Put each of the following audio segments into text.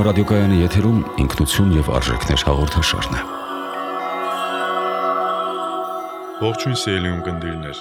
ռադիոկայանի եթերում ինքնություն եւ արժեքներ հաղորդաշարն է։ Ողջույն սիրելի ունկնդիրներ։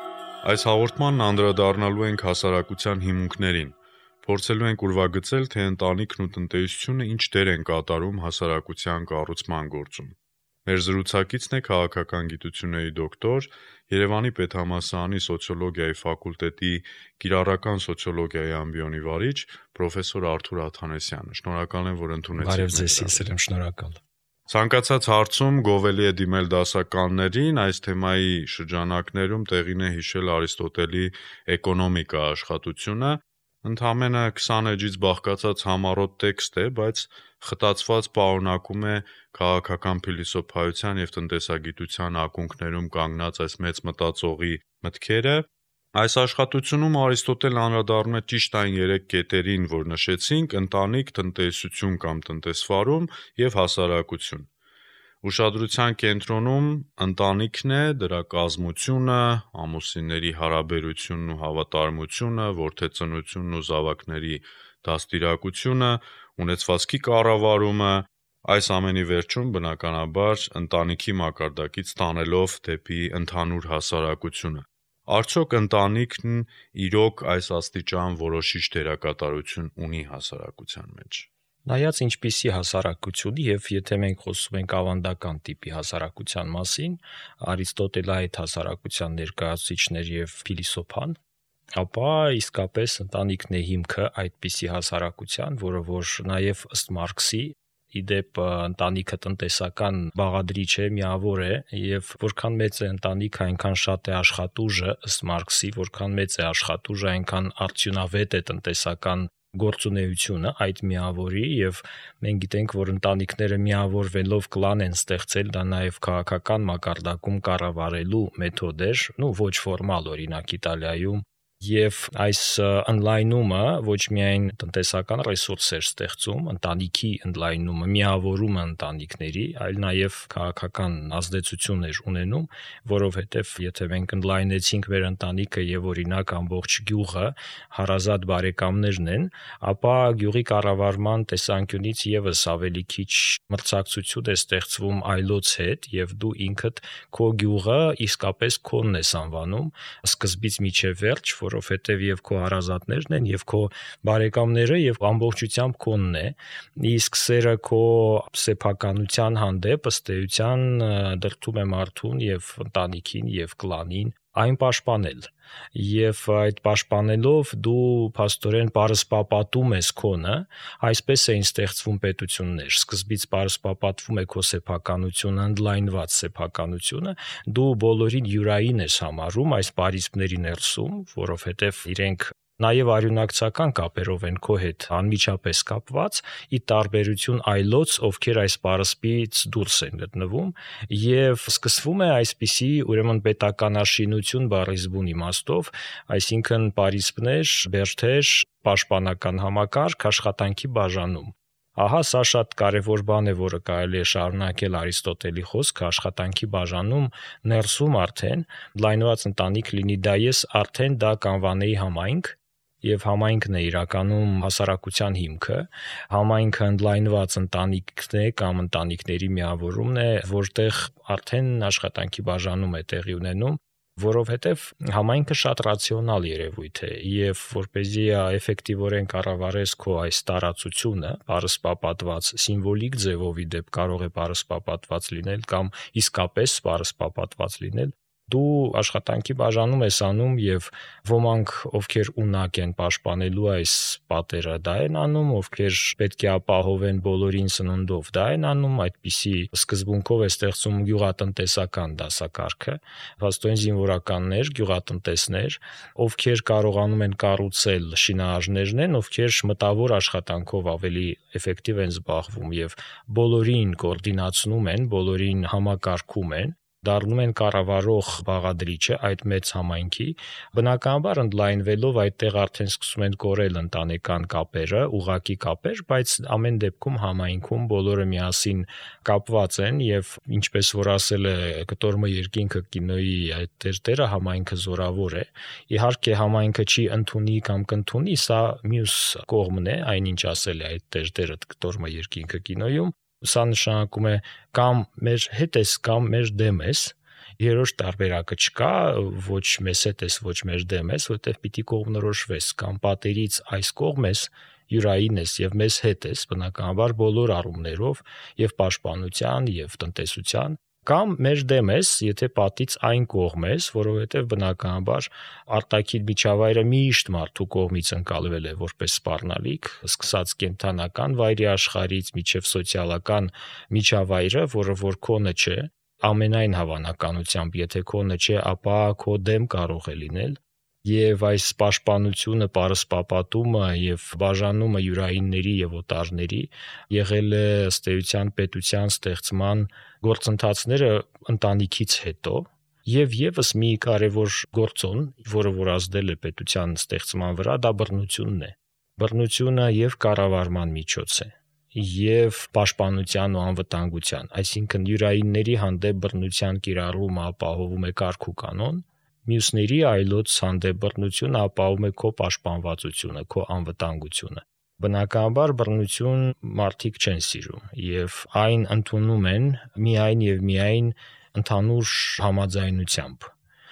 Այս հաղորդմանն անդրադառնալու ենք հասարակության հիմունքներին։ Փորձելու ենք ուրվագծել, թե ընտանիքն ու տնտեսությունը ինչ դեր են կատարում հասարակության կառուցման գործում։ Մեր զրուցակիցն է քաղաքական գիտությունների դոկտոր, Երևանի պետհամալսարանի սոցիոլոգիայի ֆակուլտետի կիրառական սոցիոլոգիայի ամբիոնի վարիչ պրոֆեսոր Արթուր Աթանեսյանը։ Շնորհակալ եմ, որ ընդունեցիք։ Բարև ձեզ, ես եմ շնորհակալ։ Ցանկացած հարցում գովելի է դիմել դասականներին, այս թեմայի շրջանակներում տեղին է հիշել Արիստոտելի «Էկոնոմիկա» աշխատությունը։ Ընդամենը 20 էջից բաղկացած համառոտ տեքստ է, բայց խտացված պարունակում է քաղաքական փիլիսոփայության և տնտեսագիտության ակունքներում կանգնած այս մեծ մտածողի մտքերը։ Այս աշխատությունում Արիստոտելն անդրադառնում է ճիշտ այն 3 կետերին, որ նշեցինք՝ ընտանիք, տնտեսություն կամ տնտեսվարում և հասարակություն։ Ուշադրության կենտրոնում ընտանիքն է, դրա կազմությունը, ամուսինների հարաբերությունն ու հավատարմությունը, որդեծնությունն ու զավակների դաստիարակությունը, ունեցվածքի կառավարումը, այս ամենի վերջում բնականաբար ընտանիքի մակարդակից տանելով դեպի ընդհանուր հասարակությունը։ Արդյոք ընտանիքն իրոք այս աստիճան որոշիչ դերակատարություն ունի հասարակության մեջ։ Նայած ինչպիսի հասարակություն, եւ եթե մենք խոսում ենք ավանդական տիպի հասարակության մասին, Արիստոտելը այդ հասարակության ներկայացուցիչներ եւ փիլիսոփան, ապա իսկապես ընտանիքն է հիմքը այդպիսի հասարակության, որը որ նաեւ ըստ Մարքսի իդեպ ընտանիքը տնտեսական բաղադրիչ է, միավոր է, եւ որքան մեծ է ընտանիքը, այնքան շատ է աշխատուժը, ըստ Մարքսի, որքան մեծ է աշխատուժը, այնքան արդյունավետ է տնտեսական գործունեությունը այդ միավորի, եւ մենք գիտենք, որ ընտանիքները միավորվելով կլան են ստեղծել, դա նաեւ քաղաքական մակարդակում կառավարելու մեթոդ էր, ոչ ֆորմալ, օրինակ Իտալիայում, եւ այս ընդլայնումը ոչ միայն տնտեսական ռեսուրս էր ստեղծում, ընտանիքի ընդլայնումը, միավորումը ընտանիքների, այլ նաեւ քաղաքական ազդեցություն էր ունենում, որովհետեւ եթե մենք ընդլայնեցինք մեր ընտանիքը եւ օրինակ ամբողջ գյուղը հարազատ բարեկամներն են, ապա գյուղի կառավարման տեսանկյունից եւս ավելի քիչ մրցակցություն է ստեղծվում այլոց հետ եւ դու ինքդ քո գյուղը իսկապես քոնն ես անվանում սկզբից մինչեւ վերջ, որովհետեւ եւ քո հարազատներն են եւ քո բարեկամները եւ ամբողջությամբ քոնն է, իսկ սերը քո սեփականության հանդեպ ըստ էության դրդում է մարդուն եւ ընտանիքին եւ կլանին այն պաշտպանել, եւ այդ պաշտպանելով դու փաստորեն պարսպապատում ես քոնը, այսպես էին ստեղծվում պետություններ, սկզբից պարսպապատվում է քո սեփականությունը, ընդլայնված սեփականությունը, դու բոլորին յուրային ես համարում այս պարիսպների ներսում, որովհետեւ իրենք նաև արյունակցական կապերով են քո հետ անմիջապես կապված, ի տարբերություն այլոց, ովքեր այս պարսպից դուրս են գտնվում, եւ սկսվում է այսպիսի ուրեմն պետականաշինություն բառի զբուն իմաստով, այսինքն պարիսպներ, բերդեր, պաշտպանական համակարգ, աշխատանքի բաժանում։ Ահա սա շատ կարևոր բան է, որը կարելի է շարունակել Արիստոտելի խոսքը աշխատանքի բաժանում ներսում արդեն լայնված ընտանիք լինի դա ես արդեն դա կանվանեի համայնք եւ համայնքն է իրականում հասարակության հիմքը, համայնքը ընդլայնված ընտանիքն է կամ ընտանիքների միավորումն է, որտեղ արդեն աշխատանքի բաժանում է տեղի ունենում, որովհետև համայնքը շատ ռացիոնալ երևույթ է եւ որպեսզի էֆեկտիվորեն կառավարես քո այս տարածությունը, պարսպապատված սիմվոլիկ ձևով ի դեպ կարող է պարսպապատված լինել կամ իսկապես պարսպապատված լինել, դու աշխատանքի բաժանում ես անում եւ ոմանք ովքեր ունակ են պաշտպանելու այս պատերը դա են անում, ովքեր պետք է ապահովեն բոլորին սննդով դա են անում, այդպիսի սկզբունքով է ստեղծում գյուղատնտեսական դասակարգը, փաստորեն զինվորականներ, գյուղատնտեսներ, ովքեր կարողանում են կառուցել շինարարներն են, ովքեր մտավոր աշխատանքով ավելի էֆեկտիվ են զբաղվում եւ բոլորին կոորդինացնում են, բոլորին համակարգում են, դառնում են կառավարող բաղադրիչը այդ մեծ համայնքի, բնականաբար ընդլայնվելով այդտեղ արդեն սկսում են կորել ընտանեկան կապերը, ուղղակի կապեր, բայց ամեն դեպքում համայնքում բոլորը միասին կապված են եւ ինչպես որ ասել է Կտորմը երկինքը կինոյի այդ տերը համայնքը զորավոր է։ Իհարկե համայնքը չի ընդունի կամ կընդունի, սա մյուս կողմն է, այնինչ ասել է այդ տերը Կտորմը երկինքը կինոյում, սա նշանակում է կամ մեր հետ ես կամ մեր դեմ ես, երրորդ տարբերակը չկա, ոչ մեզ հետ ես, ոչ մեր դեմ ես, որտեղ պիտի կողմնորոշվես, կամ պատերից այս կողմ ես, յուրային ես եւ մեզ հետ ես, բնականաբար բոլոր առումներով եւ պաշտպանության եւ տնտեսության, կամ մեր դեմ ես, եթե պատից այն կողմ ես, որովհետեւ բնականաբար արտաքին միջավայրը միշտ մարդու կողմից ընկալվել է որպես սպառնալիք, սկսած կենթանական վայրի աշխարհից մինչև սոցիալական միջավայրը, որը որ քոնը չէ, ամենայն հավանականությամբ, եթե քոնը չէ, ապա քո դեմ կարող է լինել։ Եվ այս պաշտպանությունը, պարսպապատումը եւ բաժանումը յուրայինների եւ օտարների եղել է ըստ էության պետության ստեղծման գործընթացները ընտանիքից հետո եւ եւս մի կարեւոր գործոն, որը որ ազդել է պետության ստեղծման վրա, դա բռնությունն է։ Բռնությունը եւ կառավարման միջոց է եւ պաշտպանության ու անվտանգության, այսինքն յուրայինների հանդեպ բռնության կիրառումը ապահովում է կարգ ու կանոն, մյուսների այլոց հանդեպ բռնությունը ապահովում է քո պաշտպանվածությունը, քո անվտանգությունը։ Բնականաբար բռնություն մարդիկ չեն սիրում եւ այն ընդունում են միայն եւ միայն ընդհանուր համաձայնությամբ։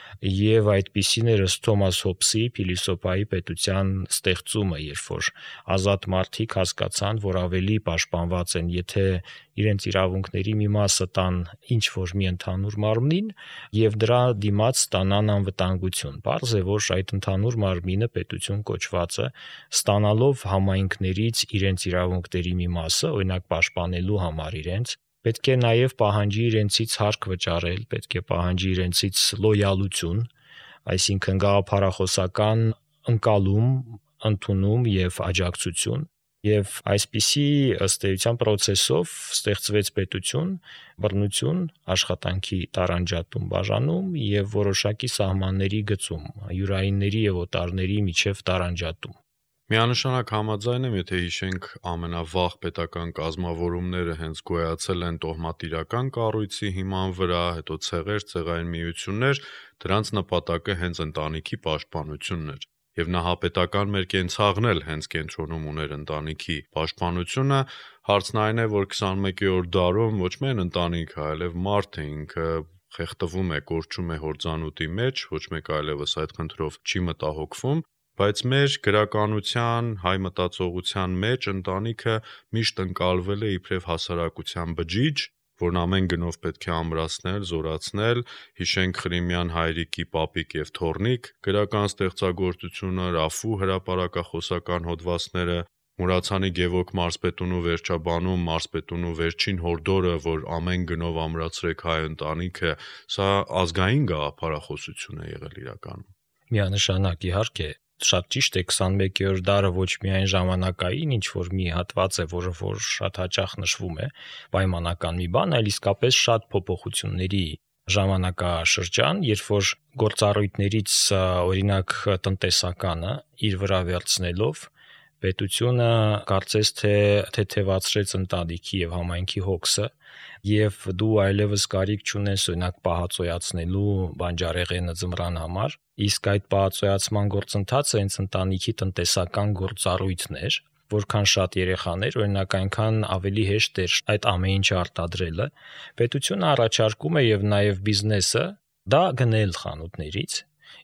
Եվ այդպիսին էր ըստ Թոմաս Հոբսի փիլիսոփայի պետության ստեղծումը, երբ որ ազատ մարդիկ հասկացան, որ ավելի պաշտպանված են, եթե իրենց իրավունքների մի մասը տան ինչ որ մի ընդհանուր մարմնին եւ դրա դիմաց ստանան անվտանգություն։ Պարզ է, որ այդ ընդհանուր մարմինը պետություն կոչվածը ստանալով համայնքներից իրենց իրավունքների մի մասը, օրինակ պաշտպանելու համար իրենց, պետք է նաև պահանջի իրենցից հարկ վճարել, պետք է պահանջի իրենցից լոյալություն, այսինքն գաղափարախոսական ընկալում, ընդունում եւ աջակցություն։ Եվ այսպիսի ըստ էության process-ով ստեղծվեց պետություն, բռնություն, աշխատանքի տարանջատում, բաժանում եւ որոշակի սահմանների գծում, յուրայինների եւ օտարների միջև տարանջատում։ Միանշանակ համաձայն եմ, եթե հիշենք ամենավաղ պետական կազմավորումները հենց գոյացել են տոհմատիրական կառույցի հիման վրա, հետո ցեղեր, ցեղային միություններ, դրանց նպատակը հենց ընտանիքի պաշտպանությունն էր։ Եվ նահապետական մեր կենցաղն էլ հենց կենտրոնում ուներ ընտանիքի պաշտպանությունը, հարցն այն է, որ 21-րդ դարում ոչ միայն ընտանիքը, այլև մարդը ինքը խեղդվում է, կորչում է հորձանուտի մեջ, ոչ մեկ այլևս այդ խնդրով չի մտահոգվում, բայց մեր գրականության, հայ մտածողության մեջ ընտանիքը միշտ ընկալվել է իբրև հասարակության բջիջ, որն ամեն գնով պետք է ամրացնել, զորացնել, հիշենք Խրիմյան հայրիկի պապիկ եւ թոռնիկ գրական ստեղծագործությունը, Ռաֆու հրապարակախոսական հոդվածները, Մուրացանի Գևորգ Մարզպետունու վերջաբանում Մարզպետունու վերջին հորդորը, որ ամեն գնով ամրացրեք հայ ընտանիքը, սա ազգային գաղափարախոսություն է եղել իրականում։ Միանշանակ իհարկե շատ ճիշտ է 21-րդ դարը ոչ միայն ժամանակային ինչ որ մի հատված է, որը որ շատ հաճախ նշվում է, պայմանական մի բան, այլ իսկապես շատ փոփոխությունների ժամանակաշրջան, երբ որ գործառույթներից օրինակ տնտեսականը իր վրա վերցնելով պետությունը կարծես թե թեթևացրեց ընտանիքի եւ համայնքի հոգսը եւ դու այլևս կարիք չունես օրինակ պահածոյացնելու բանջարեղենը ձմռան համար, իսկ այդ պահածոյացման գործընթացը հենց ընտանիքի տնտեսական գործառույթն էր, որքան շատ երեխաներ, օրինակ այնքան ավելի հեշտ էր այդ ամեն ինչը արտադրելը, պետությունը առաջարկում է եւ նաեւ բիզնեսը դա գնել խանութներից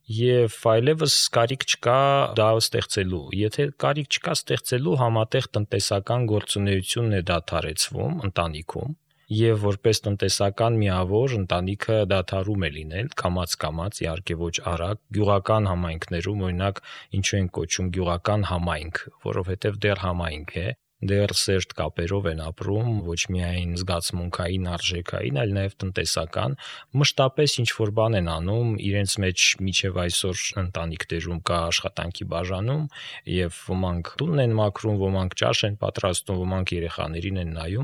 եւ այլևս կարիք չկա դա ստեղծելու։ Եթե կարիք չկա ստեղծելու, համատեղ տնտեսական գործունեությունն է դադարեցվում ընտանիքում եւ որպես տնտեսական միավոր ընտանիքը դադարում է լինել կամաց-կամաց, իհարկե ոչ արագ, գյուղական համայնքներում օրինակ ինչու են կոչում գյուղական համայնք, որովհետեւ դեռ համայնք է, դեռ սերտ կապերով են ապրում, ոչ միայն զգացմունքային, արժեքային, այլ նաև տնտեսական, մշտապես ինչ որ բան են անում, իրենց մեջ միջև այսօր ընտանիքներում կա աշխատանքի բաժանում եւ ոմանք տունն են մաքրում, ոմանք ճաշ են պատրաստում, ոմանք երեխաներին են նայում։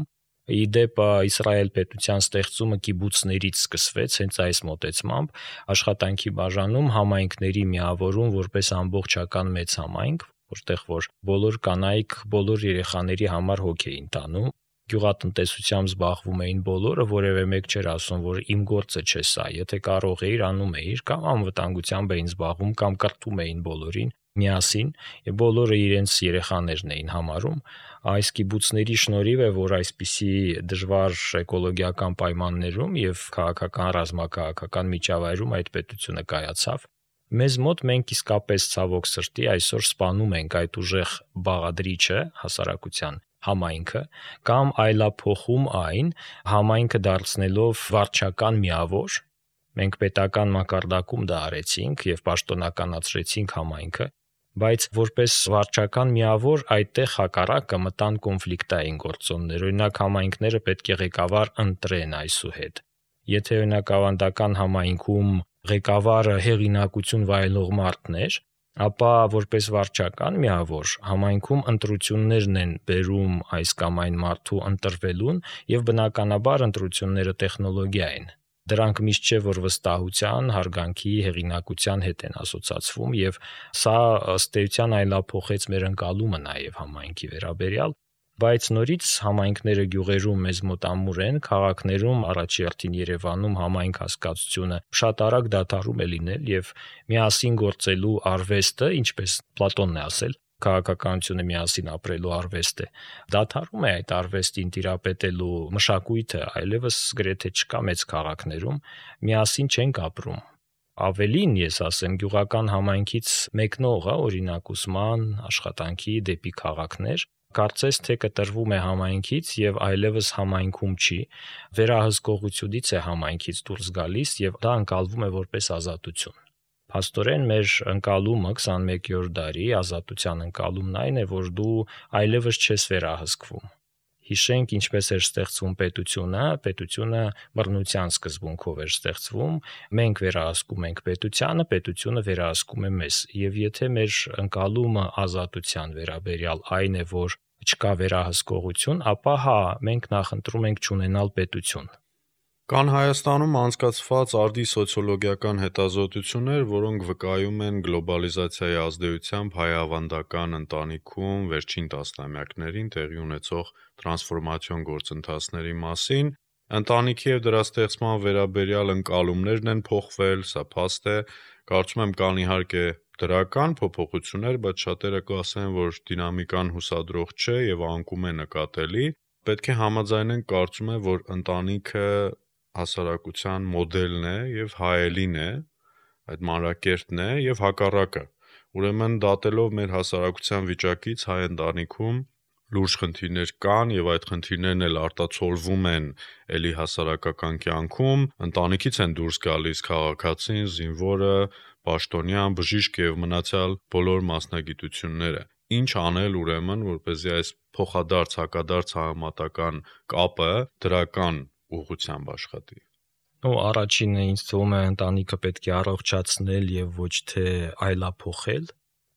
Իդեպ Իսրայել պետության ստեղծումը կիբուցներից սկսվեց հենց այս մոտեցմամբ, աշխատանքի բաժանում, համայնքների միավորում որպես ամբողջական մեծ համայնք, որտեղ որ բոլոր կանայք բոլոր երեխաների համար հոգ էին տանում, գյուղատնտեսությամբ զբաղվում էին բոլորը, որևէ մեկ չէր ասում, որ իմ գործը չէ սա, եթե կարող էիր, անում էիր, կամ անվտանգությամբ էին զբաղվում, կամ կրթում էին բոլորին միասին, եւ բոլորը իրենց երեխաներն էին համարում։ Այս կիբուցների շնորհիվ է, որ այսպիսի դժվար էկոլոգիական պայմաններում եւ քաղաքական ռազմաքաղաքական միջավայրում այդ պետությունը կայացավ։ Մեզ մոտ մենք իսկապես ցավոք սրտի այսօր սպանում ենք այդ ուժեղ բաղադրիչը հասարակության համայնքը կամ այլափոխում այն համայնքը դարձնելով վարչական միավոր։ Մենք պետական մակարդակում դա արեցինք եւ պաշտոնականացրեցինք համայնքը, բայց որպես վարչական միավոր այդտեղ հակառակը մտան կոնֆլիկտային գործոններ։ Օրինակ համայնքները պետք է ղեկավար ընտրեն այսուհետ։ Եթե օրինակ ավանդական համայնքում ղեկավարը հեղինակություն վայելող մարդն էր, ապա որպես վարչական միավոր համայնքում ընտրություններն են բերում այս կամ այն մարդու ընտրվելուն եւ բնականաբար ընտրությունները տեխնոլոգիա են։ Դրանք միշտ չէ որ վստահության, հարգանքի, հեղինակության հետ են ասոցացվում եւ սա ըստ էության այլափոխեց մեր ընկալումը նաեւ համայնքի վերաբերյալ, բայց նորից համայնքները գյուղերում մեզ մոտ ամուր են, քաղաքներում առաջի հերթին Երևանում համայնք հասկացությունը շատ արագ դադարում է լինել եւ միասին գործելու արվեստը, ինչպես Պլատոնն է ասել, քաղաքականությունը միասին ապրելու արվեստ է, դադարում է այդ արվեստին տիրապետելու մշակույթը, այլևս գրեթե չկա մեծ քաղաքներում, միասին չենք ապրում։ Ավելին ես ասեմ, գյուղական համայնքից մեկնողը, օրինակ ուսման, աշխատանքի դեպի քաղաքներ, կարծես թե կտրվում է համայնքից եւ այլևս համայնքում չի, վերահսկողությունից է համայնքից դուրս գալիս եւ դա ընկալվում է որպես ազատություն։ Փաստորեն մեր ընկալումը 21-րդ դարի ազատության ընկալումն այն է, որ դու այլևս չես վերահսկվում։ Հիշենք ինչպես էր ստեղծվում պետությունը բռնության սկզբունքով էր ստեղծվում, մենք վերահսկում ենք պետությանը, պետությունը վերահսկում է մեզ։ Եվ եթե մեր ընկալումը ազատության վերաբերյալ այն է, որ չկա վերահսկողություն, ապա մենք նախընտրում ենք չունենալ պետություն։ Կան Հայաստանում անցկացված արդի սոցիոլոգիական հետազոտություններ, որոնք վկայում են գլոբալիզացիայի ազդեցությամբ հայ ավանդական ընտանիքում վերջին տասնամյակներին տեղի ունեցող տրանսֆորմացիոն գործընթացների մասին։ Ընտանիքի եւ դրա ստեղծման վերաբերյալ ընկալումներն են փոխվել, սա փաստ է։ Կարծում եմ կան իհարկե դրական փոփոխություններ, բայց շատերը կասեն, որ դինամիկան հուսադրող չէ եւ անկում է նկատելի։ Պետք է համաձայնենք, կարծում եմ, որ ընտանիքը հասարակության մոդելն է եւ հայելին է, այդ մանրակերտն է եւ հակառակը։ Ուրեմն դատելով մեր հասարակության վիճակից հայ ընտանիքում լուրջ խնդիրներ կան եւ այդ խնդիրներն էլ արտացոլվում են էլի հասարակական կյանքում, ընտանիքից են դուրս գալիս քաղաքացին, զինվորը, պաշտոնյան, բժիշկ եւ մնացյալ բոլոր մասնագիտությունները։ Ինչ անել ուրեմն, որպեսզի այս փոխադարձ հակադարձ համատական կապը դրական ուղղությամբ աշխատի։ Առաջինը ինձ թվում է ընտանիքը պետք է առողջացնել եւ ոչ թե այլափոխել,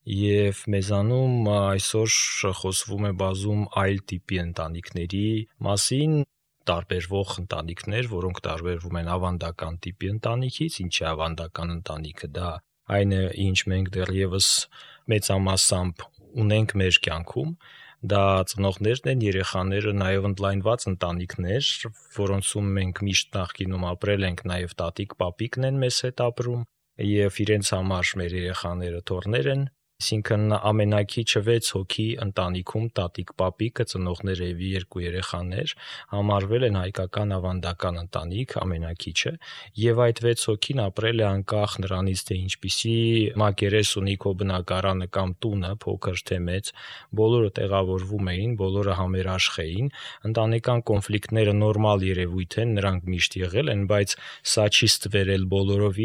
եւ մեզանում այսօր խոսվում է բազում այլ տիպի ընտանիքների մասին, տարբերվող ընտանիքներ, որոնք տարբերվում են ավանդական տիպի ընտանիքից, ինչ է ավանդական ընտանիքը, դա այն է, ինչ մենք դեռևս մեծամասամբ ունենք մեր կյանքում, դա ծնողներն են, երեխաները, նաև ընդլայնված ընտանիքներ, որոնցում մենք միշտ նախկինում ապրել ենք, նաև տատիկ, պապիկն են մեզ հետ ապրում եւ իրենց համար մեր երեխաները թոռներ են, այսինքն ամենակիչը 6 հոգի ընտանիքում տատիկ, պապիկը, ծնողները եւ 2 երեխաներ համարվել են հայկական ավանդական ընտանիք ամենակիչը եւ այդ 6 հոգին ապրել է անկախ նրանից թե ինչպիսի մակերես ունի քո բնակարանը կամ տունը, փոքր թե մեծ, բոլորը տեղավորվում էին, բոլորը համերաշխ էին, ընտանեկան կոնֆլիկտները նորմալ երևույթ են, նրանք միշտ եղել են, բայց սա չի ստվերել բոլորովին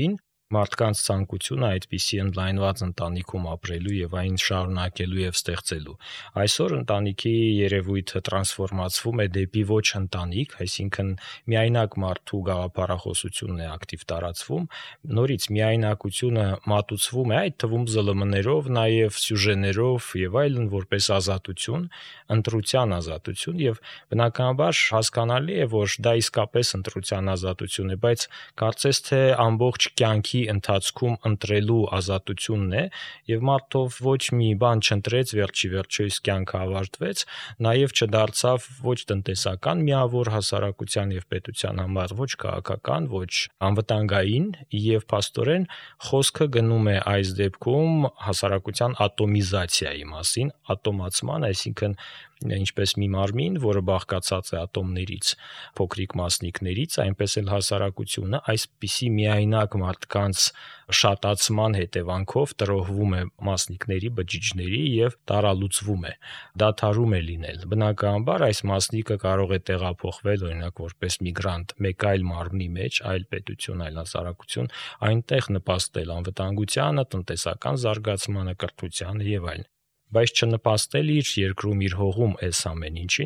մարդկանց ցանկությունը այդպիսի ընդլայնված ընտանիքում ապրելու եւ այն շարունակելու եւ ստեղծելու։ Այսօր ընտանիքի երևույթը տրանսֆորմացվում է դեպի ոչ ընտանիք, այսինքն միայնակ մարդու գաղափարախոսությունն է ակտիվ տարածվում, նորից միայնակությունը մատուցվում է այդ թվում ԶԼՄ-ներով, նաեւ սյուժեներով եւ այլն որպես ազատություն, ընտրության ազատություն եւ բնականաբար հասկանալի է, որ դա իսկապես ընտրության ազատություն է, բայց կարծես թե ամբողջ կյանքի ընթացքում ընտրելու ազատությունն է եւ մարդով ոչ մի բան չընտրեց, վերջի իսկ կյանքը ավարտվեց, նաեւ չդարձավ ոչ տնտեսական միավոր հասարակության եւ պետության համար, ոչ քաղաքական, ոչ անվտանգային եւ փաստորեն խոսքը գնում է այս դեպքում հասարակության ատոմիզացիայի մասին, ատոմացման, այսինքն ինչպես մի մարմին, որը բաղկացած է ատոմներից, փոքրիկ մասնիկներից, այնպես էլ հասարակությունը այսպիսի միայնակ մարդկանց շատացման հետևանքով տրոհվում է մասնիկների, բջիջների եւ տարալուծվում է, դադարում է լինել։ Բնականաբար այս մասնիկը կարող է տեղափոխվել օրինակ որպես միգրանտ մեկ այլ մարմնի մեջ, այլ պետություն, այլ հասարակություն, այնտեղ նպաստել անվտանգությանը, տնտեսական զարգացմանը, կրթությանը եւ այլն, բայց չնպաստել իր երկրում, իր հողում այս ամեն ինչին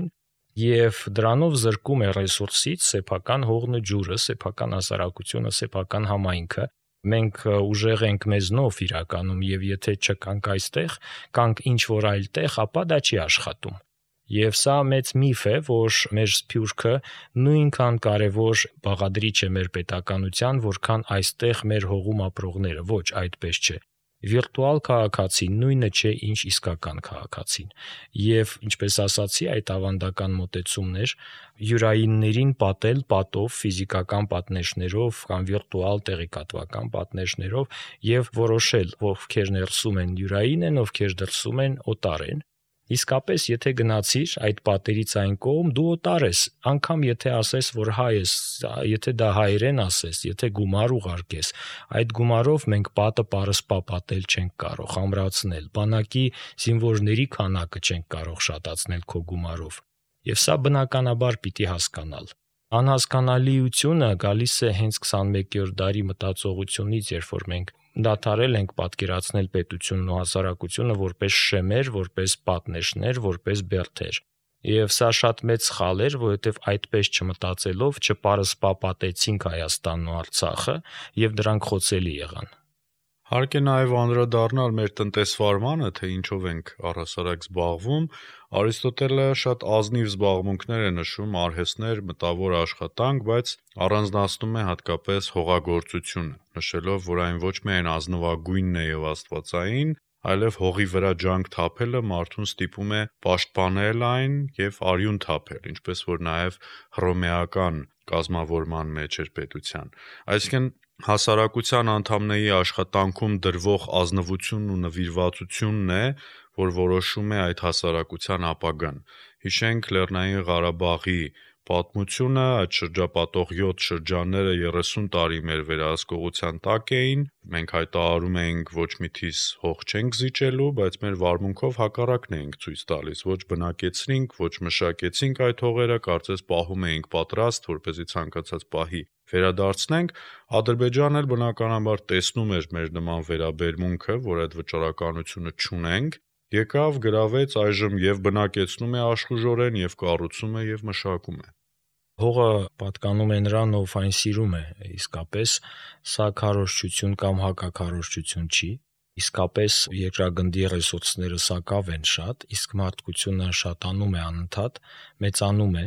եւ դրանով զրկում է ռեսուրսից սեփական հողն ու ջուրը, սեփական հասարակությունը, սեփական համայնքը։ Մենք ուժեղ ենք մեզնով իրականում եւ եթե չկանք այստեղ, կանք ինչ որ այլ տեղ, ապա դա չի աշխատում։ Եվ սա մեծ միֆ է, որ մեր սփյուռքը նույնքան կարևոր բաղադրիչ է մեր պետականության, որքան այստեղ մեր հողում ապրողները, ոչ այդպես չէ։ Վիրտուալ քաղաքացին նույնը չէ, ինչ իսկական քաղաքացին։ Եվ ինչպես ասացի, այդ ավանդական մոտեցումներ յուրայիններին պատել պատով, ֆիզիկական պատնեշներով կամ վիրտուալ տեղեկատվական պատնեշներով եւ որոշել, ովքեր ներսում են յուրային են, ովքեր դրսում են օտար են։ Իսկապես, եթե գնացիր այդ պատերից այն կողմ, դու օտար ես, անգամ եթե ասես, որ հայ ես, եթե դա հայերեն ասես, եթե գումար ուղարկես, այդ գումարով մենք պատը պարսպա պատել չենք կարող, ամրացնել, բանակի զինվորների քանակը չենք կարող շատացնել քո գումարով։ Եվ սա բնականաբար պիտի հասկանալ։ Անհասկանալիությունը գալիս է հենց 21-րդ դարի մտածողությունից, երբ որ մենք դադարել ենք պատկերացնել պետությունն ու հասարակությունը որպես շեմեր, որպես պատնեշներ, որպես բերդեր։ Եվ սա շատ մեծ սխալ էր, որովհետև այդպես չմտածելով չպարսպապատեցինք Հայաստանն ու Արցախը եւ դրանք խոցելի եղան։ Հարկ է նաև անդրադառնալ մեր տնտեսվարմանը, թե ինչով ենք առհասարակ զբաղվում։ Արիստոտելը շատ ազնիվ զբաղմունքներ է նշում, արհեստներ, մտավոր աշխատանք, բայց առանձնացնում է հատկապես հողագործությունը, նշելով, որ այն ոչ միայն ազնվագույնն է եւ աստվածային, այլև հողի վրա ջանք թափելը մարդուն ստիպում է պաշտպանել այն եւ արյուն թափել, ինչպես որ նաև հռոմեական կազմավորման մեջ էր պետության։ Այսինքն հասարակության անդամների աշխատանքում դրվող ազնվությունն ու նվիրվածությունն է, որ որոշում է այդ հասարակության ապագան։ Հիշենք Լեռնային Ղարաբաղի պատմությունը, այդ շրջապատող 7 շրջանները 30 տարի մեր վերահսկողության տակ էին, մենք հայտարարում էինք ոչ միթիս հող չենք զիջելու, բայց մեր վարմունքով հակառակն էինք ցույց տալիս, ոչ բնակեցրինք, ոչ մշակեցինք այդ հողերը, կարծես պահում էինք պատրաստ, որպեսզի ցանկացած պահի վերադարձնենք։ Ադրբեջանն էլ բնականաբար տեսնում էր մեր նման վերաբերմունքը, որ այդ վճռականությունը չունենք, եկավ, գրավեց, այժմ եւ բնակեցնում է աշխուժորեն, եւ կառուցում է եւ մշակում է։ Հողը պատկանում է նրան, ով այն սիրում է, իսկապես սա քարոզչություն կամ հակաքարոզչություն չի։ Իսկապես երկրագնդի ռեսուրսները սակավ են շատ, իսկ մարդկությունը շատանում է անընդհատ, մեծանում է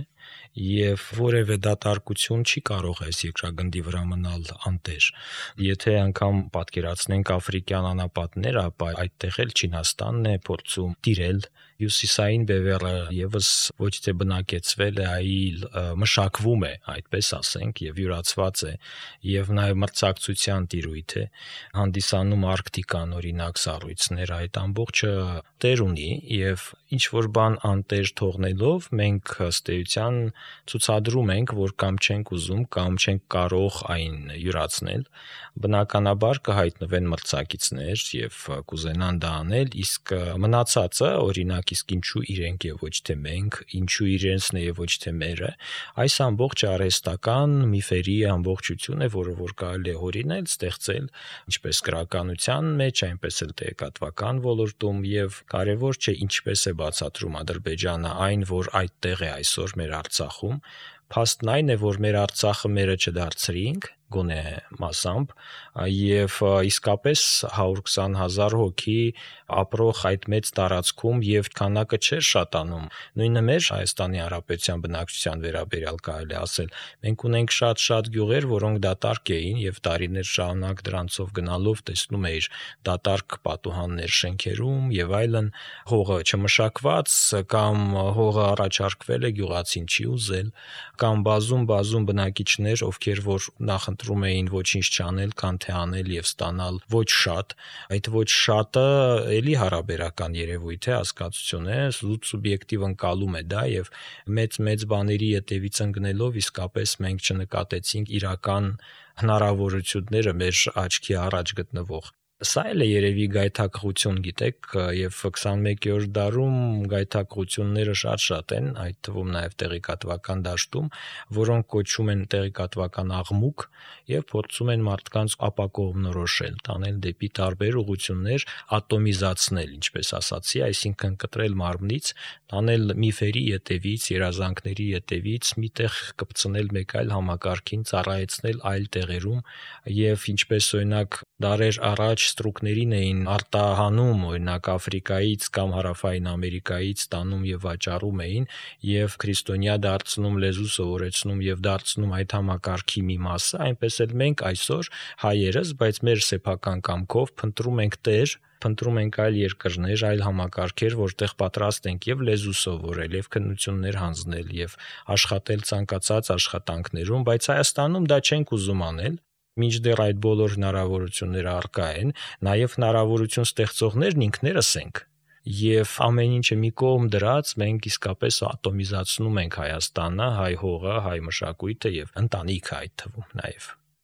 եւ որևէ դատարկություն չի կարող այս երկրագնդի վրա մնալ անտեր։ Եթե անգամ պատկերացնենք աֆրիկյան անապատներ, ապա այդտեղ էլ Չինաստանն է փորձում տիրել, հյուսիսային բևեռը եւս ոչ թե բնակեցվել է, այլ մշակվում է, այդպես ասենք, եւ յուրացված է, եւ նաեւ մրցակցության տիրույթ է, հանդիսանում Արկտիկան օրինակ սառույցներ, այդ ամբողջը տեր ունի եւ ինչ որ բան անտեր թողնելով մենք ըստ էության ցուցադրում ենք, որ կամ չենք ուզում, կամ չենք կարող այն յուրացնել, բնականաբար կհայտնվեն մրցակիցներ եւ կուզենան դա անել, իսկ մնացածը օրինակ իսկ ինչու իրենք եւ ոչ թե մենք, ինչու իրենցն է եւ ոչ թե մերը, այս ամբողջ արհեստական միֆերի ամբողջություն է, որը որ կարելի է հորինել, ստեղծել ինչպես գրականության մեջ, այնպես էլ տեղեկատվական ոլորտում եւ կարեւոր չէ ինչպես է բացատրում Ադրբեջանը այն, որ այդտեղ է այսօր մեր Արցախում, փաստն այն է, որ մեր Արցախը մերը չդարձրինք, գոնե մասամբ, եւ իսկապես 120,000 հոգի ապրող այդ մեծ տարածքում եւ քանակը չէր շատանում։ Նույնը մեր Հայաստանի Հանրապետության բնակչության վերաբերյալ կարելի ասել։ Մենք ունենք շատ գյուղեր, որոնք դատարկ էին եւ տարիներ շարունակ դրանցով գնալով տեսնում էիր դատարկ պատուհաններ շենքերում եւ այլն, հողը չմշակված կամ հողը առաջարկվել է գյուղացին չի ուզել, կամ բազում բնակիչներ, ովքեր որ նախընտրում էին ոչինչ չանել, քան թե անել եւ ստանալ ոչ շատ, այդ ոչ շատը էլի հարաբերական երևույթ է, հասկացություն է, սուբյեկտիվ ընկալում է դա եւ մեծ բաների ետևից ընկնելով իսկապես մենք չնկատեցինք իրական հնարավորությունները մեր աչքի առաջ գտնվող։ Սա էլ է երևի գայթակղություն, գիտեք, եւ 21-րդ դարում գայթակղությունները շատ են, այդ թվում նաեւ տեղեկատվական դաշտում, որոնք կոչվում են տեղեկատվական աղմուկ եւ փորձում են մարդկանց ապակողմնորոշել, տանել դեպի տարբեր ուղղություններ, ատոմիզացնել, ինչպես ասացի, այսինքն կտրել մարմնից, տանել միֆերի ետևից, երազանքների ետևից, միտեղ կպցնել մեկ այլ համակարգին, ծառայեցնել այլ տեղերում եւ ինչպես օրինակ դարեր առաջ ստրուկներին էին արտահանում օրինակ Աֆրիկայից կամ Հարավային Ամերիկայից տանում եւ վաճառում էին եւ քրիստոնյա դարձնում, լեզու սովորեցնում եւ դարձնում այդ համակարգի մի մասը, այնպես էլ մենք այսօր հայերս, բայց մեր սեփական կամքով փնտրում ենք Տեր, փնտրում ենք այլ երկրներ, այլ համակարգեր, որտեղ պատրաստ ենք եւ լեզու սովորել, եւ քննություններ հանձնել եւ աշխատել ցանկացած աշխատանքներում, բայց Հայաստանում դա չենք ուզում անել։ Մինչդեռ այդ բոլոր հնարավորությունները առկա են, նաև հնարավորություն ստեղծողներն ինքներս ենք։ Եվ ամեն ինչը մի կողմ դրած մենք իսկապես ատոմիզացնում ենք Հայաստանը, հայ հողը, հայ մշակույթը եւ ընտանիքը այդ թվում նաև։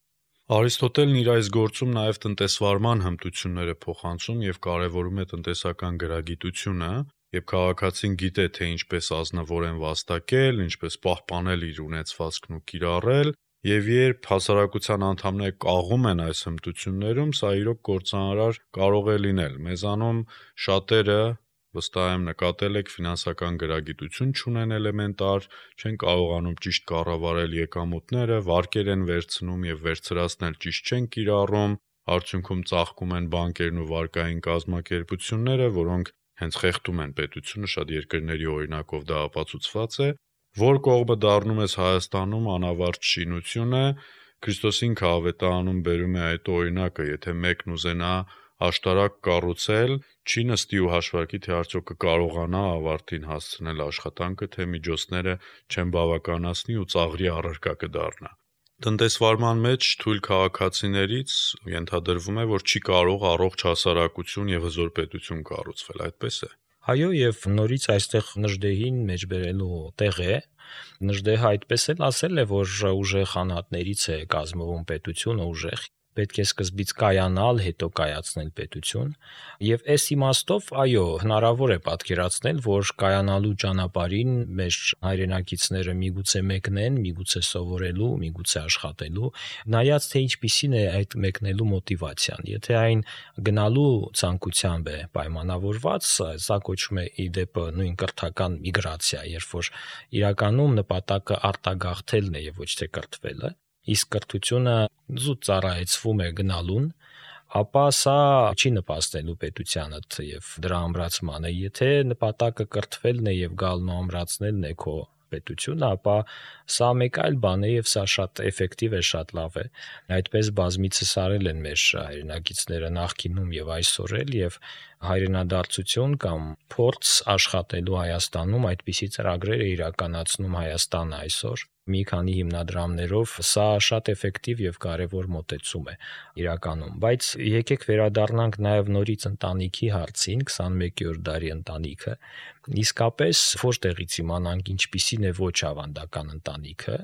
Արիստոտելն իր այս գործում նաև տնտեսվարման հմտությունները փոխանցում եւ կարեւորում է տնտեսական գրագիտությունը, եւ քաղաքացին գիտե թե ինչպես ազնվորեն վաստակել, ինչպես պահպանել իր ունեցվածքն ու կիրառել, եւ երբ հասարակության անդամները կաղում են այս հմտություններում, սա իրոք կործանարար կարող է լինել։ Մեզանում շատերը վստահ եմ նկատել եք ֆինանսական գրագիտություն չունեն էլեմենտար, չեն կարողանում ճիշտ կառավարել եկամուտները, վարկեր են վերցնում եւ վերցրածնել ճիշտ չեն կիրառում, արդյունքում ծաղկում են բանկերն ու վարկային կազմակերպությունները, որոնք հենց խեղդում են պետությունը, շատ երկրների օրինակով դա ապացուցված է, որ կողմը դառնում ես Հայաստանում անավարտ շինությունը, Քրիստոսին քաղավետարանում բերում է այդ օրինակը, եթե մեկն ուզենա աշտարակ կառուցել, չի նստի ու հաշվարկի, թե արդյոք կկարողանա ավարտին հասցնել աշխատանքը, թե միջոցները չեն բավականացնի ու ծաղրի առարկա կդառնա։ Տնտեսվարման մեջ թույլ քաղաքացիներից ենթադրվում է, որ չի կարող առողջ հասարակություն եւ հզոր պետություն կառուցվել, այդպես է։ Այո, եւ նորից այստեղ Նժդեհին մեջբերելու տեղ է։ Նժդեհը այդպես էլ ասել է, որ ուժեղ անհատներից է կազմվում պետությունը ուժեղ։ Պետք է սկզբից կայանալ, հետո կայացնել պետություն, եւ այս իմաստով, այո, հնարավոր է պատկերացնել, որ կայանալու ճանապարհին մեր հայրենակիցները միգուցե մեկնեն, միգուցե սովորելու, միգուցե աշխատելու, նայած թե ինչպիսին է այդ մեկնելու մոտիվացիան։ Եթե այն գնալու ցանկությամբ է պայմանավորված, սա կոչվում է ի դեպ նույն կրթական միգրացիա, երբ որ իրականում նպատակը արտագաղթելն է եւ ոչ թե կրթվելը, իսկ կրթությունը զուտ ծառայեցվում է գնալուն, ապա սա չի նպաստելու պետությանը եւ դրա ամրացմանը։ Եթե նպատակը կրթվելն է եւ գալն ու ամրացնելն է քո պետությունը, ապա սա մեկ այլ բան է եւ սա շատ էֆեկտիվ է, շատ լավ է։ Այդպես բազմիցս արել են մեր հայրենակիցները նախկինում եւ այսօր էլ եւ հայրենադարձություն կամ փորձ աշխատելու Հայաստանում այդպիսի ծրագրեր է իրականացնում Հայաստանը այսօր մի քանի հիմնադրամներով, սա շատ էֆեկտիվ եւ կարեւոր մոտեցում է իրականում, բայց եկեք վերադառնանք նաեւ նորից ընտանիքի հարցին, 21-րդ դարի ընտանիքը, իսկապես որտեղից իմանանք ինչպիսին է ոչ ավանդական ընտանիքը,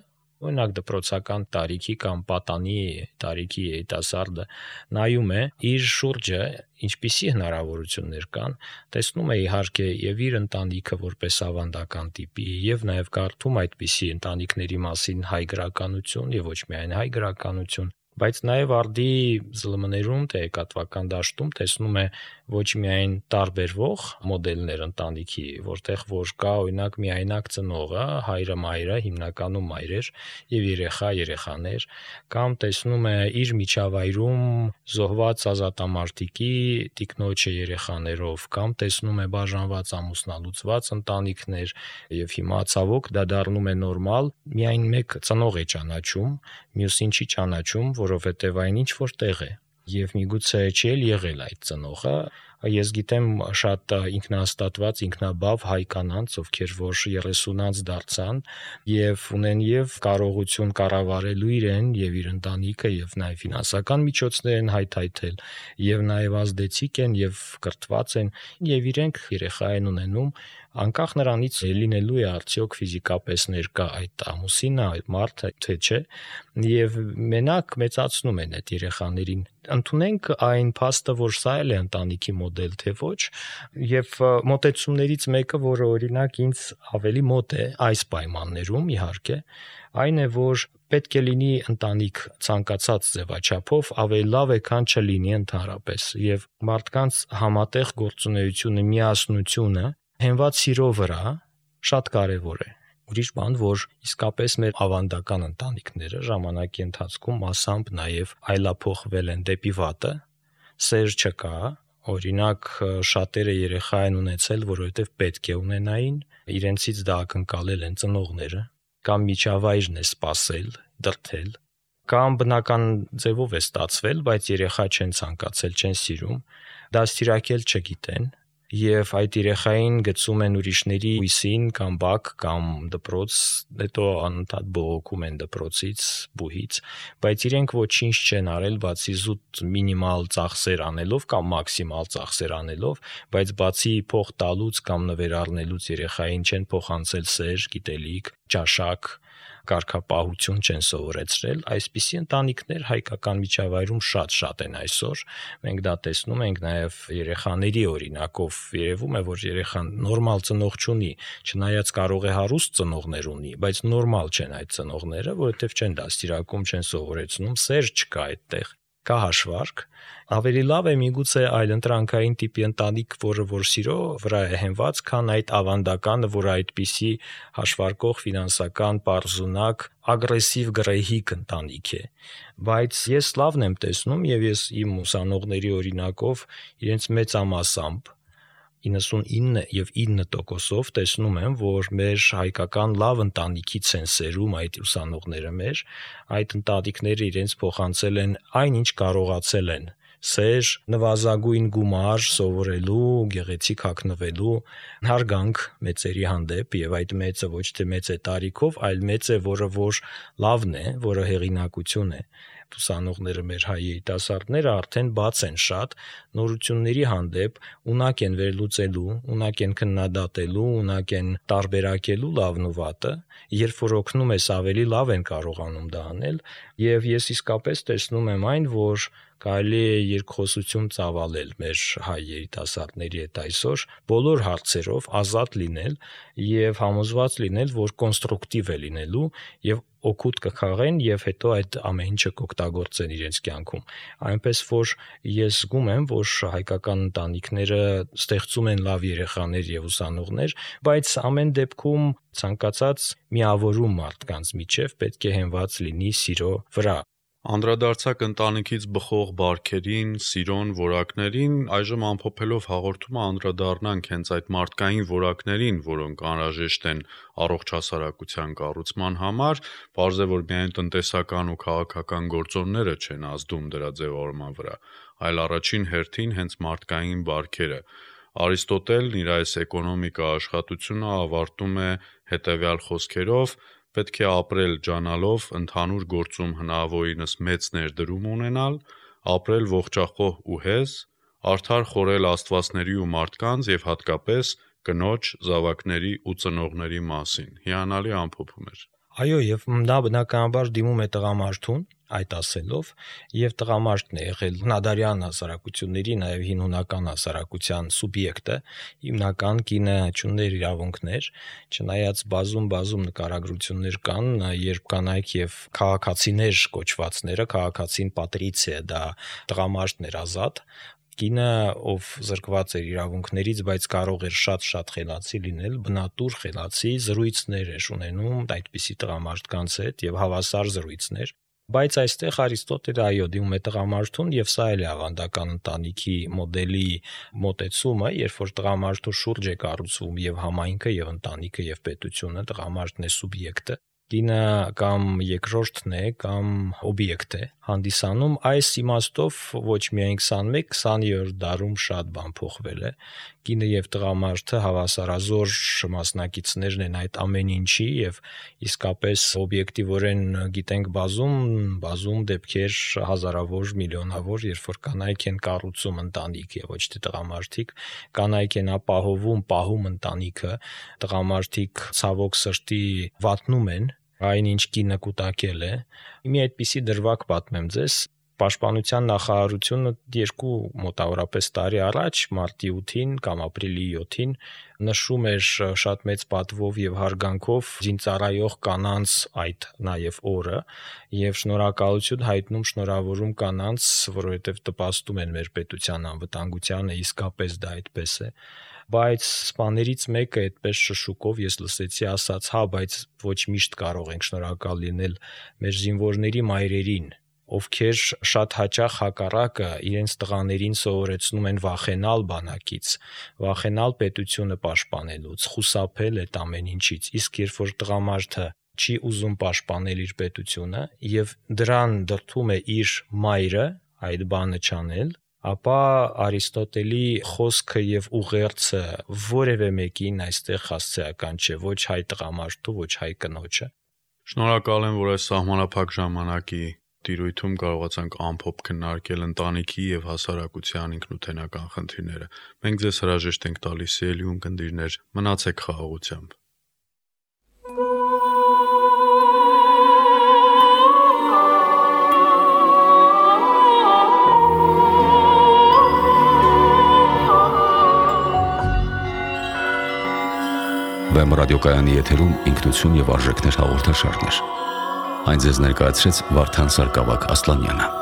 Օրինակ դպրոցական տարիքի կամ պատանի տարիքի երիտասարդը նայում է իր շուրջը ինչպիսի հնարավորություններ կան, տեսնում է իհարկե եւ իր ընտանիքը որպես ավանդական տիպի եւ նաեւ կարդում այդպիսի ընտանիքների մասին հայ գրականություն եւ ոչ միայն հայ գրականություն, բայց նաև արդի ԶԼՄ-ներում տեղեկատվական դաշտում տեսնում է ոչ միայն տարբերվող մոդելներ ընտանիքի, որտեղ որ կա օրինակ միայնակ ծնողը, հայրը, մայրը, հիմնականում մայրեր եւ երեխաներ, կամ տեսնում է իր միջավայրում զոհված ազատամարտիկի տիկնոջը երեխաներով, կամ տեսնում է բաժանված ամուսնալուծված ընտանիքներ եւ հիմա ցավոք դա դառնում է նորմալ, միայն մեկ ծնող է ճանաչում, մյուսին չի ճանաչում, որովհետև այն ինչ որ տեղ է եւ միգուցե չի էլ եղել այդ ծնողը։ Ես գիտեմ շատ ինքնահաստատված, ինքնաբավ հայ կանանց, ովքեր որ 30-ած դարձան եւ ունեն եւ կարողություն կառավարելու իրեն եւ իր ընտանիքը եւ նաեւ ֆինանսական միջոցներ են հայթայթել եւ նաեւ ազդեցիկ են եւ կրթված են եւ իրենք երեխա են ունենում, անկախ նրանից լինելու է արդյոք ֆիզիկապես ներկա այդ ամուսինը, այդ մարդը, թե չէ, եւ մենակ մեծացնում են այդ երեխաներին։ Ընդունենք այն փաստը, որ սա էլ է ընտանիքի մոդել, թե ոչ, եւ մոտեցումներից մեկը, որը օրինակ ինձ ավելի մոտ է այս պայմաններում, իհարկե, այն է, որ պետք է լինի ընտանիք ցանկացած ձևաչափով ավելի լավ է, քան չլինի ընդհանրապես, եւ մարդկանց համատեղ գործունեությունը, միասնությունը հենված սիրո վրա շատ կարևոր է։ Ուրիշ բան, որ իսկապես մեր ավանդական ընտանիքները ժամանակի ընթացքում մասամբ նաև այլափոխվել են դեպի վատը, սեր չկա, օրինակ շատերը երեխա են ունեցել, որովհետև պետք է ունենային, իրենցից դա ակնկալել են ծնողները, կամ միջավայրն է սпасել, դրդել, կամ բնական ձևով է ստացվել, բայց երեխա չեն ցանկացել, չեն սիրում, դաստիարակել չգիտեն, եւ այդ երեխային գցում են ուրիշների հույսին կամ բակ կամ դպրոց, հետո անընդհատ բողոքում են դպրոցից, բուհից, բայց իրենք ոչինչ չեն արել, բացի զուտ մինիմալ ծախսեր անելով կամ մաքսիմալ ծախսեր անելով, բայց բացի փող տալուց կամ նվեր առնելուց երեխային չեն փոխանցել սեր, գիտելիք, ճաշակ, կարգապահություն չեն սովորեցրել, այսպիսի ընտանիքներ հայկական միջավայրում շատ են այսօր, մենք դա տեսնում ենք նաև երեխաների օրինակով, երևում է, որ երեխան նորմալ ծնող չունի, չնայած կարող է հարուստ ծնողներ ունի, բայց նորմալ չեն այդ ծնողները, որովհետև չեն դաստիարակում, չեն սովորեցնում, սեր չկա այդտեղ, կա հաշվարկ, ավելի լավ է միգուցե այլընտրանքային տիպի ընտանիք, որը որ սիրո վրա է հենված, քան այդ ավանդականը, որը այդպիսի հաշվարկող ֆինանսական պարզունակ ագրեսիվ գրեհիկ ընտանիք է, բայց ես լավն եմ տեսնում եւ ես իմ ուսանողների օրինակով իրենց մեծամասամբ 99% տեսնում եմ, որ մեր հայկական լավ ընտանիքից են սերում այդ ուսանողները մեր, այդ ընտանիքները իրենց փոխանցել են այն, ինչ կարողացել են, սեր, նվազագույն գումար սովորելու, գեղեցիկ հագնվելու, հարգանք մեծերի հանդեպ եւ այդ մեծը ոչ թե մեծ է տարիքով, այլ մեծ է, որը որ լավն է, որը հեղինակություն է։ Ուսանողները մեր հայ երիտասարդները արդեն բաց են շատ նորությունների հանդեպ, ունակ են վերլուծելու, ունակ են քննադատելու, ունակ են տարբերակելու լավն ու վատը, երբ որ օգնում ես ավելի լավ են կարողանում դա անել, եւ ես իսկապես տեսնում եմ այն, որ կարելի է երկխոսություն ծավալել մեր հայ երիտասարդների հետ այսօր, բոլոր հարցերով ազատ լինել եւ համոզված լինել, որ կոնստրուկտիվ է լինելու եւ օգուտ կխաղեն եւ հետո այդ ամեն ինչը կօգտագործեն իրենց կյանքում։ Այնպես որ ես զգում եմ, որ հայկական ընտանիքները ստեղծում են լավ երեխաներ եւ ուսանողներ, բայց ամեն դեպքում ցանկացած միավորում մարդկանց միջև պետք է հենված լինի սիրո վրա։ Անդրադարձակ ընտանիքից բխող բարքերին, սիրոն, որակներին, այժմ ամփոփելով հաղորդումը անդրադառնանք հենց այդ մարդկային որակներին, որոնք անհրաժեշտ են առողջ հասարակության կառուցման համար, պարզ է, որ միայն տնտեսական ու քաղաքական գործոնները չեն ազդում դրա ձևավորման վրա, այլ առաջին հերթին հենց մարդկային բարքերը։ Արիստոտելն իր այս էկոնոմիկա աշխատությունը ավարտում է հետևյալ խոսքերով. պետք է ապրել ջանալով ընդհանուր գործում հնարավորինս մեծ ներդրում ունենալ, ապրել ողջախոհ ու հեզ, արդար խորել աստվածների ու մարդկանց եւ հատկապես կնոջ, զավակների ու ծնողների մասին։ Հիանալի ամփոփում էր։ Այո, եւ նա բնականաբար դիմում է տղամարդուն, այդ ասելով, եւ տղամարդն է եղել հունադարյան հասարակությունների, նաեւ հին հունական հասարակության սուբյեկտը, հիմնական կինը չուներ իրավունքներ, չնայած բազում նկարագրություններ կան, երբ կանայք եւ քաղաքացիներ կոչվածները, քաղաքացին պատրիցիա, դա տղամարդն էր ազատ, կինը, ով զրկված էր իրավունքներից, բայց կարող էր շատ խելացի լինել, բնատուր խելացի, զրույցներ էր ունենում այդպիսի տղամարդկանց հետ եւ հավասար զրույցներ, բայց այստեղ Արիստոտելը այո դիմում է տղամարդուն եւ սա էլ է ավանդական ընտանիքի մոդելի մոտեցումը, երբ որ տղամարդու շուրջ է կառուցվում եւ համայնքը եւ ընտանիքը եւ պետությունը, տղամարդն է սուբյեկտը, կինը կամ երկրորդն է կամ օբյեկտ է հանդիսանում, այս իմաստով ոչ միայն 21-20-րդ դարում շատ բան փոխվել է, կինը եւ տղամարդը հավասարազոր մասնակիցներն են այդ ամեն ինչի եւ իսկապես օբյեկտիվորեն գիտենք բազում դեպքեր հազարավոր, միլիոնավոր, երբ որ կանայք են կառուցում ընտանիք եւ ոչ թե տղամարդիկ, կանայք են ապահովում, պահում ընտանիքը, տղամարդիկ ցավոք սրտի վատնում են այնինչ կինը կուտակել է։ Մի այդպիսի դրվագ պատմեմ ձեզ։ Պաշտպանության նախարարությունը մոտավորապես տարի առաջ, մարտի 8-ին կամ ապրիլի 7-ին նշում էր շատ մեծ պատվով եւ հարգանքով զինծառայող կանանց այդ նաեւ օրը եւ շնորհակալություն հայտնում, շնորհավորում կանանց, որովհետեւ տպաստում են մեր պետության անվտանգությանը, իսկապես դա այդպես է։ Բայց սպաներից մեկը այդպես շշուկով ես լսեցի ասաց, հա, բայց ոչ միշտ կարող ենք շնորհակալ լինել մեր զինվորների մայրերին, ովքեր շատ հաճախ հակառակը իրենց տղաներին սովորեցնում են վախենալ բանակից, վախենալ պետությունը պաշտպանելուց, խուսափել այդ ամեն ինչից, իսկ երբ որ տղամարդը չի ուզում պաշտպանել իր պետությունը եւ դրան դրդում է իր մայրը այդ բանը չանել, ապա Արիստոտելի խոսքը եւ ուղերձը որևէ մեկին այստեղ հասցեական չէ, ոչ հայ տղամարդու, ոչ հայ կնոջը։ Շնորհակալ եմ, որ այս սահմանափակ ժամանակի տիրույթում կարողացանք ամփոփ քննարկել ընտանիքի եւ հասարակության ինքնութենական խնդիրները։ Մենք ձեզ հրաժեշտ ենք տալիս, սիրելի ունկնդիրներ, մնացեք խաղաղությամբ։ Վեմ ռադիոկայանի եթերում ինքնություն եւ արժեքներ հաղորդաշարներ։ Այն ձեզ ներկայացրեց Վարդան Սարգսակ Ասլանյանը։